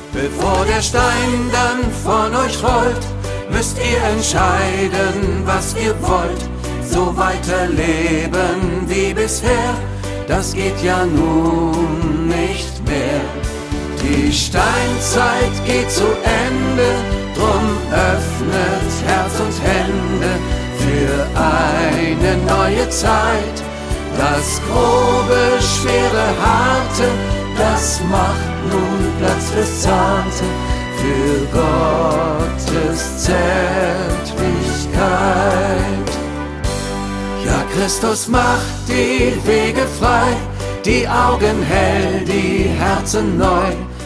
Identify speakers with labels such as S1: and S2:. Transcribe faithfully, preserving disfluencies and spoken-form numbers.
S1: Bevor der Stein dann von euch rollt, müsst ihr entscheiden, was ihr wollt. So weiterleben wie bisher, das geht ja nun nicht mehr. Die Steinzeit geht zu Ende, drum öffnet Herz und Hände für eine neue Zeit. Das grobe, schwere, harte, das macht nun Platz fürs Zarte, für Gottes Zärtlichkeit. Ja, Christus macht die Wege frei, die Augen hell, die Herzen neu.